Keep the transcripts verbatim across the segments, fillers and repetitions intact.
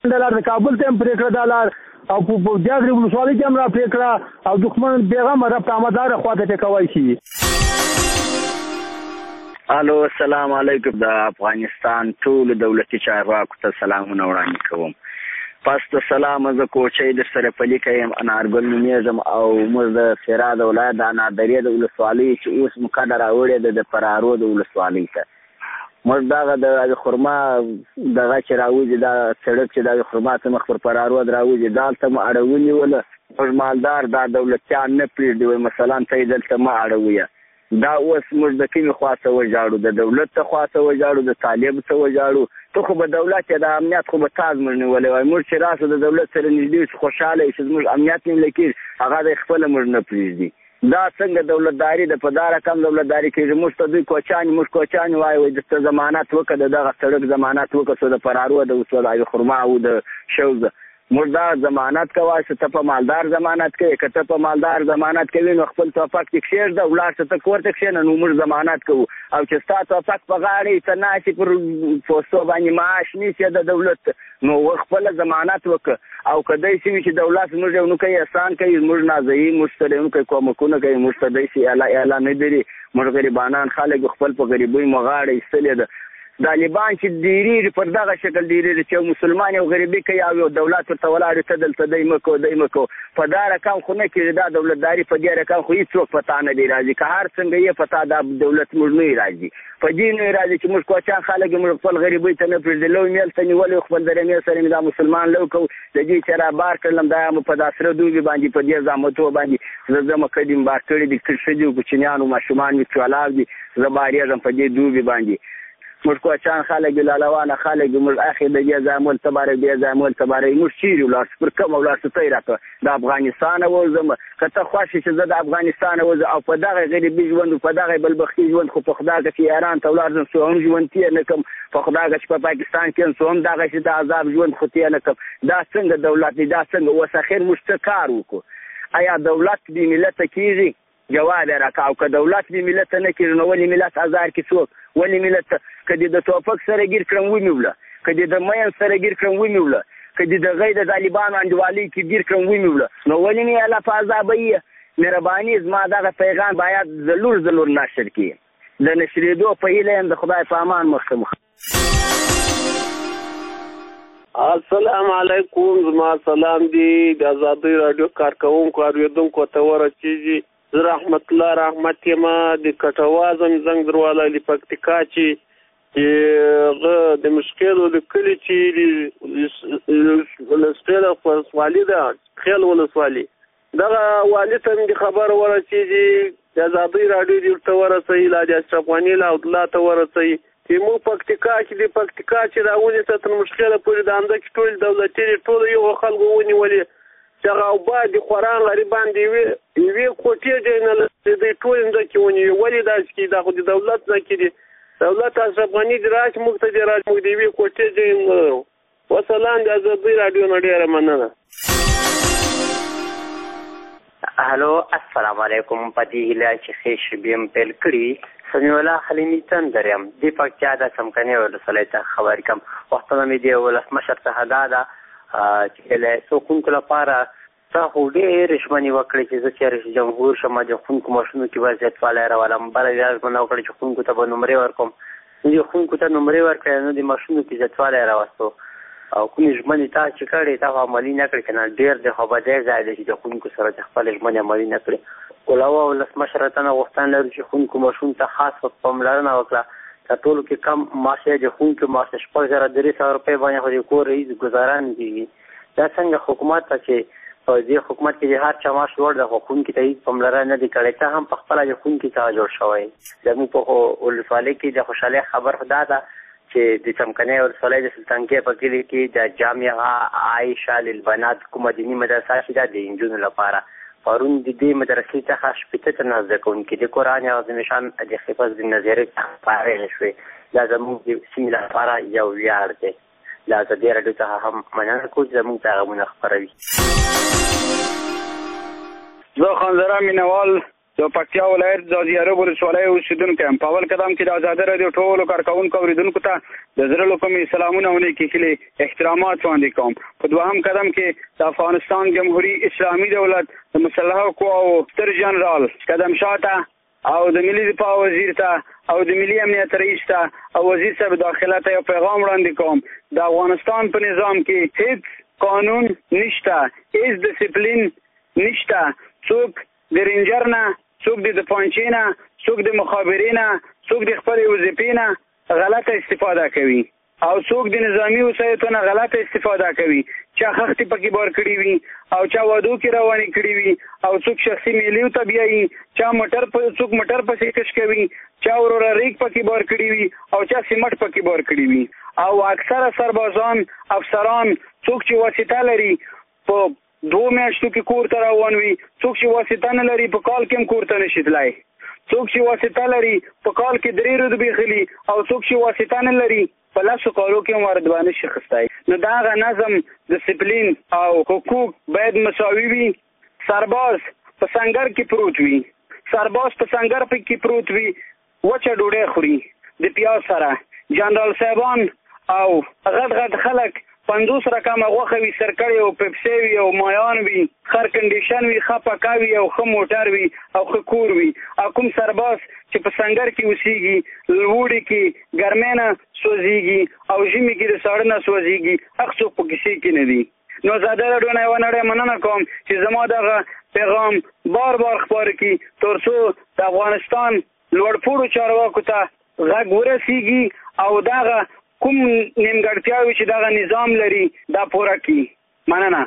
د لار د کابل ته هم پرې کړه دا لار او په جاغري ولسوالۍ کې هم را پرې کړه او دښمن پیغام رب آمداره خواته ټکوای شي. الو السلام علیکم. د افغانستان ټول دولتي چارواکو ته سلامونه وړاندې کوم. پس د سلام زه کوچۍ در سره پلي کوم انارګل نومیږم او موږ د فراه د ولایت د انادرې د ولسوالۍ چې اوس مقدره راوړې ده د فرارو د ولسوالۍ ته موږ دغه د خرما دغه چې راوځي دا سړک چې د خرما ته مخ پر فرارو راوځي دالته مو اړولي ولا موږ مالدار دا دولتيان نه پریږدي مثلا ته دلته ما اړوي دا اوس موږ د کومې خواته وژاړو د دولت ته خواته وژاړو د طالب ته وژاړو ته خو به دولت د امنیت خو به تاز موږ نیولې وای موږ چې راسو د دولت سره نږدې خوشاله شي موږ امنیت نه لکیر هغه د خپل موږ نه پریږدي دا څنګه دولتداري د پدار کم دولتداري کې موږ ته دوی کوچانی موږ کوچانی وای وای د ضمانت وکړه دغه سړک ضمانت وکړه د فرارو د وسوال خرما او د شوزه موږ دا ضمانت کوي چې ته په مالدار ضمانت کوي که ته په مالدار ضمانت کوي نو خپل توفق کې کښېږ د ولاړ څه ته کور ته کښېنه نو موږ ضمانت کوو او چې ستا توفق په غاړې ته ناستې پر پوستو باندې معاش نیسې د دولت نو خپله ضمانت وکړه او که دی شوي چې دولت موږ یو نو کوي احسان کوي موږ نازوي موږ سره یو نو کوي کومکونه کوي موږ ته دی شي اعلی نه دري موږ غریبانان خلک خپل په غریبۍ مو غاړه ایستلې ده طالبان چې ډیری پر دغه شکل ډیری چې مسلمان او غریبي کوي او دولت ورته ولاړ ته دلته دی مکو دی مکو په دا رقم خو نه کېږي دا دولتداري په دې رقم خو هېڅوک پتا نه دی راځي که هر څنګه یې پتا دا دولت موږ نه راځي په دې نه راځي چې موږ کوچان خلک موږ خپل غریبۍ ته نه پرېږدي لو میل ته نیولې خپل درمې سره مې دا مسلمان لو کو د دې چې را بار کړلم دا مو په داسره دوبي باندې په دې زامتو باندې زه زما کډیم بار کړی دي کړ شدي کوچنیانو ماشومان مې چولاو دي زه باریږم په دې دوبي باندې موږ کوچان خلک لالوانه خلک موږ اخی د دې زامل تبارک دې زامل تبارک موږ چیرې ولاړ پر کوم ولاړ څه راکړه د افغانستان وځم که ته خوښ چې زه د افغانستان وځم او په دغه غریبي ژوند په دغه بلبختي ژوند خو په خدای کې چې ایران ته ولاړ ځم سو هم ژوند تېر نه کوم په خدای کې چې په پاکستان کې سو هم دغه چې د عذاب ژوند خو تېر نه کوم دا څنګه دولت دی دا څنګه اوس اخر موږ څه کار وکړو آیا دولت بې ملته کېږي جواب یې راکړه او که دولت بې ملته نه کېږي نو ولې ملت ازار کې څوک ولې ملت که دې د توپک سره ګیر کړم ونیوله که دې د مین سره ګیر کړم ونیوله که دې د غي د طالبانو انډوالۍ کې ګیر کړم ونیوله نو ولې مې الله په عذابوي مهرباني زما دغه پیغام باید ضرور ضرور نشر کړي د نشرېدو په هیله یم د خدای په امان مخکې مخ. السلام علیکم زما سلام دی د ازادۍ راډیو کارکوونکو اورېدونکو ته ورسېږي زه رحمت الله رحمت یم د کټوازم زنګ درواله د پکتیکا چې چې د مشکلو د کلي چې ولسواله ولسوالي ده خیل ولسوالي دغه والي ته د خبر ورسېږي د ازادۍ راډیو دې ورته ورسوي لا د اشرف غني له عبدالله ته ورسوي چې موږ پکتیکا چې د پکتیکا چې راونیسه تر مشکله پورې د همده کې ټول دولتي ټول یو خلکو ونیولې چې هغه اوبه د خوران غریبان د یوې یوې کوټې ځای نه لري دوی ټول مځکې ونیوي ولې داسې کېږي دا خو د دولت ځکې دي دولت اشرف غني دې راشي موږ ته دې راشي موږ د یوې کوټې ځای نه لرو. وسلام د ازادۍ راډیو نه ډېره مننه. هلو السلام علیکم په دې هیله چې ښې شېبې م پیل کړي سمیع الله حلیمي تندر یم دې پکتیا د څمکنۍ ولسوالۍ ته خبرې کوم وختونه مې د ولسمشر څخه دا ده چې له څوکونکو لپاره تا خو ډېرې ژمنې وکړې چې زه چې رئیس جمهور شم د ښوونکو ماشینو کې به زیاتوالی راولم بله بیا ژمنه وکړه چې ښوونکو ته به نمرې ورکوم نو د ښوونکو ته نمرې ورکړې نو د ماشینو کې زیاتوالی راوستو او کومې ژمنې تا چې کړې تا خو عملي نه کړې که نه ډېر د خو بدی ځای دی چې د ښوونکو سره د خپلې ژمنې عملي نه کړې علاوه ولسمشر ته نه غوښتنه لرو چې ښوونکو ماشوم ته خاص پاملرنه وکړه تر ټولو کې کم معاش یې د ښوونکو معاش شپږ زره درې سوه روپۍ باندې خو د کور رئیس ګزاره نه کېږي دا څنګه حکومت ته چې په دې حکومت کې د هر چا معاش لوړ دی خو ښوونکي ته هېڅ پاملرنه نه دی کړی ته هم په خپله د ښوونکي څخه جوړ شوی زموږ په ولسوالۍ کې د خوشحالۍ خبر خو دا ده چې د څمکنۍ ولسوالۍ د سلطانګۍ په کلي کې د جامعه عایشه للبنات کومه دیني مدرسه چې ده د نجونو لپاره پرون د دې مدرسې څخه شپېته تنه زده کوونکي د قرآن عظیم شان د حفظ بن نظیرې څخه فارغې شوې دا زموږ د سیمې لپاره یو ویاړ دی له ازادۍ راډیو څخه هم مننه کوو چې زموږ پیغامونه خپروي. زه خانزره مینوال د پکتیا ولایت د زیارو ولسوالۍ اوسیدونکی یم. په اول قدم کې د ازادي راډیو ټولو کارکوونکو اورېدونکو ته د زړه له کومې سلامونه او نیکې هیلې احترامات وړاندې کوم. په دوهم قدم کې د افغانستان جمهوري اسلامي دولت د مسلحو قواو ستر جنرال قدم شاه ته او د ملي دفاع وزیر ته او د ملي امنیت رئیس ته او وزیر صاحب داخله ته یو پیغام وړاندې کوم. د افغانستان په نظام کې هیڅ قانون نشته، هیڅ ډسپلین نشته. څوک د رینجر نه، څوک د پانچې نه، څوک د مخابرې نه، څوک د خپلې وظیفې نه غلطه استفاده کوي او څوک د نظامی وسایطو نه غلطه استفاده کوي. چا خښتې پکې بار کړي وي او چا وادو کې روانې کړي وي او څوک شخصي میلیو ته بیایي، چا موټر په څوک موټر پسې کش کوي، چا وروره ریګ پکې بار کړي وي او چا سیمټ پکې بار کړي وي. او اکثره سربازان افسران څوک چې واسطه لري په دوه میاشتو کې کور ته روان وي، څوک چې واسطه نه لري په کال کې هم کور ته نشي تللی، څوک چې واسطه لري په کال کې درې رتبې خلي او څوک چې واسطه نه لري په لسو کالو کې هم وردبه نشي خستی. نو د هغه نظم، ډسپلین او حقوق باید مساوي وي. سرباز په سنګر کې پروت وي، سرباز په سنګر کې پروت وي، وچه ډوډۍ خوري د پیاز سره. جنرال صاحبان او غټ غټ خلک پنځوس رقمه غوښه وي، سرکړې او پیپسي وي او مایان وي، خر کنډیشن وي، ښه پکا وي او ښه موټر وي او ښه کور وي. او کوم سرباز چې په سنګر کې اوسېږي، لوړې کې ګرمۍ نه سوځېږي او ژمي کې د ساړه نه سوځېږي، هغه څوک په کیسې کې نه دي. نو ازادي راډیو نه یوه نړۍ مننه کوم چې زما دغه پیغام بار بار خپاره کړي تر څو د افغانستان لوړپوړو چارواکو ته غږ ورسېږي او دغه کوم نیمګړتیاوې چې دغه نظام لري دا پوره کړي. مننه.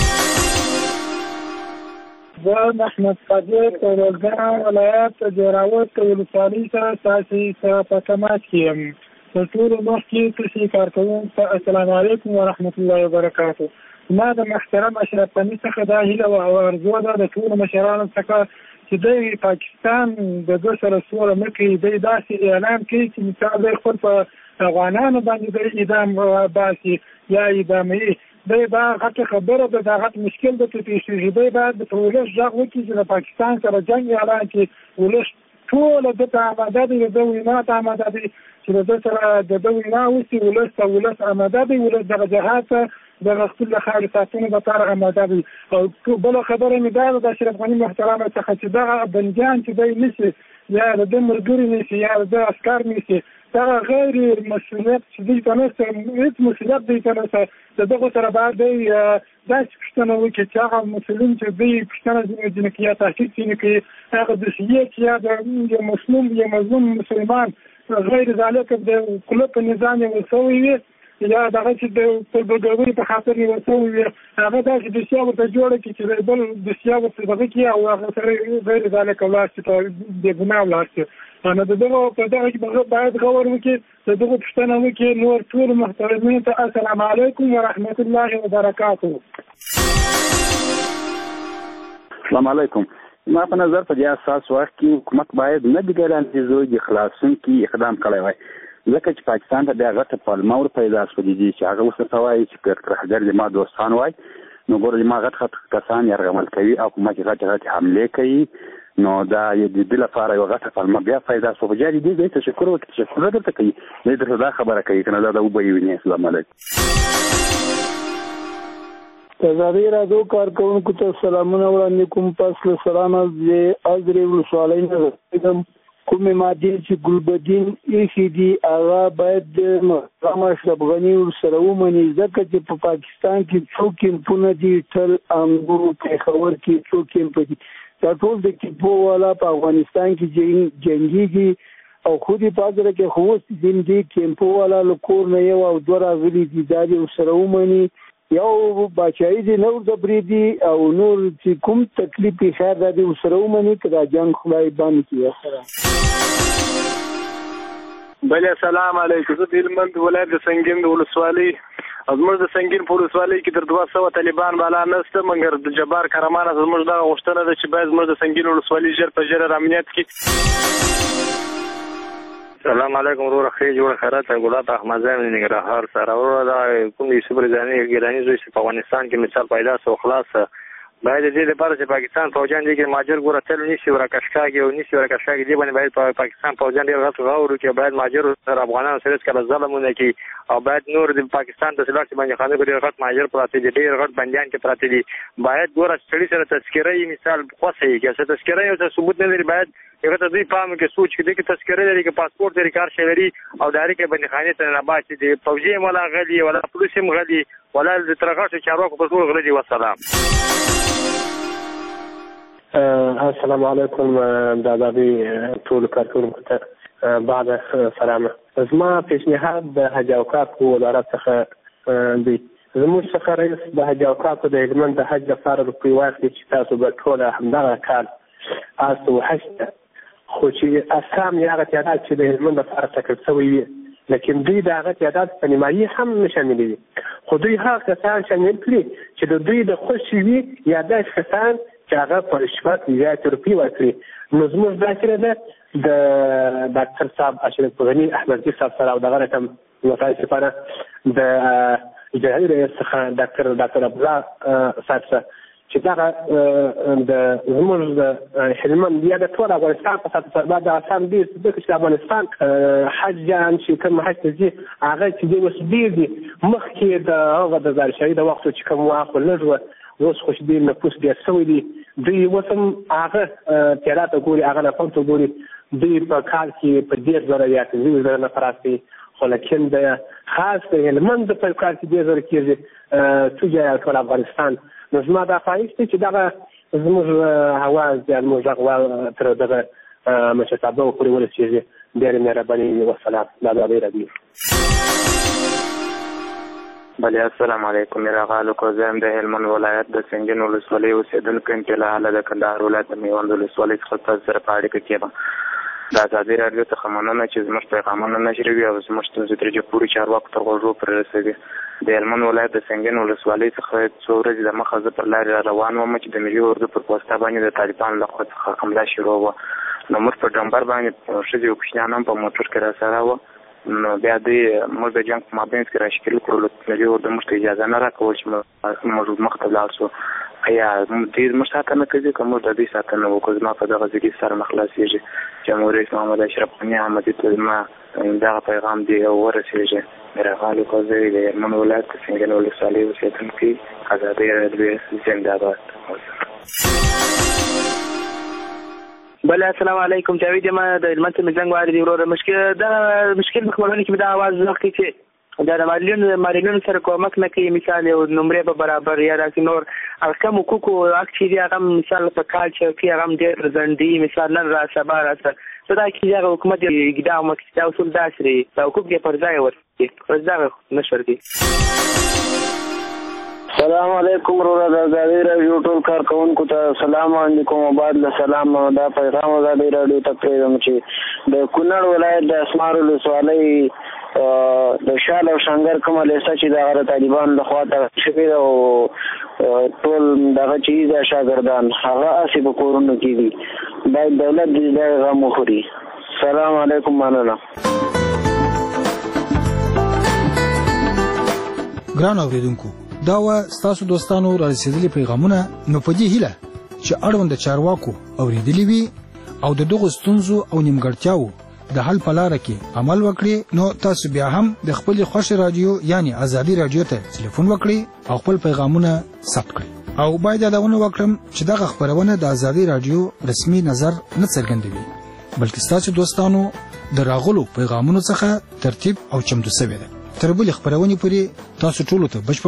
زه محمد صادق د روزګان ولایت د جوراوت ولسوالۍ سره ستاسې سره په تماس کې یم. تر ټولو مخکې تاسې کارکوونکو ته السلام علیکم ورحمت الله وبرکاتو. ما د محترم اشرف غني څخه دا هیله او ارزو ده د ټولو مشرانو څخه چې د پاکستان د دوه سره سوله نه کوي، دی داسې اعلان کوي چې مثال دی خپل په افغانانو باندې د اعدام باسي یا اعداموي. دی دا غټه خبره ده، دا غټ مشکل ده چې پیښ شي. دی باید د ولس غږ وکړي چې د پاکستان سره جنګ اعلان کړي. ولس ټوله ده ته آماده دی، د ده وینا ته آماده دی چې د ده سره د ده وینا وشي. ولس ته ولس آماده دی، ولس دغه جهاد ته د خپل د خاورې ساتنې لپاره آماده دی. او بله خبره مې دا ده د اشرف غني محترمه څخه چې دغه بندیان چې دی نیسي یا د ده ملګري نیسي یا د ده عسکر نیسي، دغه غیر مسؤلیت چې دوی ته نشته، هېڅ مسؤلیت دوی ته نشته. د دغو سره باید دی داسې پوښتنه وکړي چې هغه مسؤلین چې دوی پوښتنه ځینې کوي یا تحقیق ځینې کوي، هغه دوسیې چې یا د یو مسلم یا مظلوم مسلمان غیر ذالک د قلب په نظام یې ورسوی وي یا دغه چې د تربګوي په خاطر یې ورسوی وي، هغه داسې دوسیه ورته جوړه کړي چې بل دوسیه ورته دغه کړي او هغه سره غیر ذالک ولاړ شي، په بېګناه ولاړ شي. نو د دغه په دغه کې باید غور وکړي، د دغه پوښتنه وکړي. نور ټولو محترمینو ته السلام علیکم ورحمت الله وبرکاتو. السلام علیکم. ما په نظر په دې اساس وخت کې حکومت باید نه د ګرانتیزو د خلاصون کې اقدام کړی وای، ځکه چې پاکستان ته بیا غټه پالمه ور پیدا شوې دي چې هغه ورته وایي چې ترهګر د ما دوستان وای. نو ګوره د ما غټ غټ کسان یرغمل کوي او حکومت غټ غټ حمله کوي. نو دا د دې لپاره یو غټه پالمه بیا پیدا شوه. جاري دي دې تشکر وکړي، تشکر درته کوي. دې درته دا خبره کوي کنه دا د وبوي. السلام علیکم. ازادي راډیو کارکوونکو ته سلامونه وړاندې کوم. پس له سلامه زه ازرې ولسوالۍ نه راغلم. کومې مادې چې ګلبدین ایښي دي هغه باید د محترم اشرف غني ورسره ومني، ځکه چې په پاکستان کې څو کیمپونه دي، ټل، انګور، پېښور کې څو کیمپ دي. دا ټول د کیمپو والا په افغانستان کې جنګېږي او خود یې په اګره کې خو اوس دې کیمپو والا له کور نه یو او دوه راغلي دي، دا دې ورسره ومني. یو باچایي دې نه ورته پرېږدي او نور چې کوم تکلیف یې خیر دا دې ورسره ومني که دا جنګ خدای بند کړي. بله السلام علیکم. زه د هلمند ولایت د سنګین د ولسوالۍ زموږ د سنګین په ولسوالۍ کې تر دوه سوه طالبان بالا نشته، مګر د جبار کرمانه زموږ دغه غوښتنه ده چې باید زموږ د سنګین ولسوالۍ ژر په ژره امنیت کړي. السلام علیکم ورور خیر جوړ خیرات ګلات احمد زایم ننګرهار سره ورور دا کوم یوسف رضانی ګیلانی زوی په افغانستان کې مثال پیدا سو خلاص باید د دې لپاره چې پاکستان فوجان دي کې ماجر ګوره تل نیسي ورکشکاږي او نیسي ورکشکاږي دې باندې باید په پاکستان فوجان ډېر غټ غور وکړي، باید ماجر سره افغانانو سره هېڅکله ظلم ونه کړي او باید نور د پاکستان ته سلاټ باندې خانه ډېر غټ ماجر پراته دي، ډېر غټ بندیان کې پراته دي. باید ګوره سړي سره تذکره یې مثال خوښه یې که څه تذکره یې ورته ثبوت نه لري، باید هغه ته دوی پام وکړي سوچ کړي چې تذکره لري که پاسپورټ لري کار شی لري او ډایرکټ یې بندیخانې ته نه باسي. د فوجي هم ولا غلي ولا پولیس هم غلي ولا د تر غټو چارواکو په ټول غلي. والسلام. السلام علیکم د ازادي ټولو کارکوونکو ته بعد سلامه. زما پیشنهاد د حاجي اوقافو وزارت څخه دی. زموږ څخه رئیس د حاجي اوقافو د هلمند د حج لپاره روپۍ واخلي چې تاسو به ټوله همدغه کال تاسو حج ته، خو چې اسام یې هغه تعداد چې د هلمند لپاره ټاکل شوی وي، لیکن دوی د هغه تعداد په نیمایي هم نه شاملوي، خو دوی هغه کسان شامل کړي چې د دوی د خوښې وي یا داسې کسان چې هغه په رشوت زیاتې روپۍ ورکړي. نو زموږ دا کړې ده د ډاکټر صاحب اشرف غني احمدزي صاحب سره او دغه رقم متاسفانه د جهادي رئیس څخه ډاکټر ډاکټر عبدالله صاحب سره چې دغه د زموږ د هلمند یا د ټول افغانستان په سطح سره د اسام ډېر ځکه چې د افغانستان حجیان چې کوم حج ته ځي هغه چې دی اوس ډېر دي. مخکې د هغه د زارشهري د وخت چې کوم وخت لږ وه، اوس خو چې ډېر نفوس ډېر شوی دی، دوی اوس هم هغه تعداد ته ګوري، هغه نفر ته ګوري، دوی په کال کې په ډېر زره یا پنځه زره نفر راسي، خو لیکن د خاص د هلمند په کال کې ډېر زره کېږي څو ځایه ټول افغانستان. نو زما دا خواهش دی چې دغه زموږ اواز یا زموږ غږ تر دغه مشرتابه پورې ورسېږي. ډېرې مهرباني. والسلام. د ازادۍ راډیو. بله السلام علیکم. راغلو کو زم د هلمند ولایت د سنجن ولسوالۍ اوسېدونکی یم چې له حاله د کندهار ولایت د میوند ولسوالۍ څخه تاسو سره په اړیکه کې یم. د ازادۍ راډیو څخه مننه چې زموږ پیغامونه نشروي او زموږ ستونزې تر جګ پورې چارواکو تر غوږو پورې رسوي. د هلمند ولایت د سنجن ولسوالۍ څخه څو ورځې دمخه زه پر لارې را روان وم چې د ملي اردو پر پوسته باندې د طالبانو له خوا څخه حمله شروع وه. نو موږ په ډمبر باندې ښځې او کوچنیان هم په موټر کې راسره وه. نو بیا دوی موږ د جنګ په مابینځ کې راشکل کړلو، ملي اردو موږ ته اجازه نه راکول چې موږ مخته لاړ شو. ایا دوی زموږ ساتنه کوي که موږ د دوی ساتنه وکړو؟ زما په دغه ځای سره نه خلاصېږي. جمهور رئیس محمد اشرف غني احمدي ته زما دغه پیغام دی او ورسېږي. میرغالو قاضي د هلمند ولایت د سنجن ولسوالۍ اوسېدونکی، ازادۍ راډیو زنده باد. بله السلام علیکم. جاوید یم د هلمند څخه زنګ وهلی دی وروره. مشکل دا مشکل په خبرونه کې مې دا اواز وکړي چې دا د مالیونو مالیونو سره کومک نه کوي، مثال یو نمرې به برابر یا داسې نور هغه کم حقوقو حق چې دي هغه مثال په کال چې کوي هغه هم ډېر ځنډي، مثال نن را سبا راسه څه دا کېږي هغه حکومت اقدام وکړي دا اصول داسې دی دا حقوق یې پر ځای ورکړي پر ځای نشر کړي. السلام علیکم وروره د ازادۍ راډیو ټول کارکوونکو ته سلام علیکم او بعد له سلام. دا پیغام ازادۍ راډیو ته پرېږدم چې د کونړ ولایت د اسمار ولسوالۍ د شال او شنګر کومه لیسه چې د هغه د طالبانو لخوا تغیر شوې ده او ټول دغه چې د شاګردان هغه هسې په کورونو کې دي، باید دولت دې دغه غم وخوري. سلام علیکم. مننه. ګران اورېدونکو، دا وه ستاسو دوستانو را رسېدلي پیغامونه. نو په دې هیله چې اړوند چارواکو اورېدلي وي او د دغو ستونزو او نیمګړتیاوو د حل په لاره کې عمل وکړي، نو تاسو بیا هم د خپلې خوښې راډیو یعنی ازادي راډیو ته تلیفون وکړئ او خپل پیغامونه ثبت کړئ. او باید یادونه وکړم چې دغه خپرونه د ازادي راډیو رسمي نظر نه څرګندوي، بلکې ستاسو دوستانو د راغلو پیغامونو څخه ترتیب او چمتو شوې ده. تر بلې خپرونې پورې تاسو ټولو ته بشپړ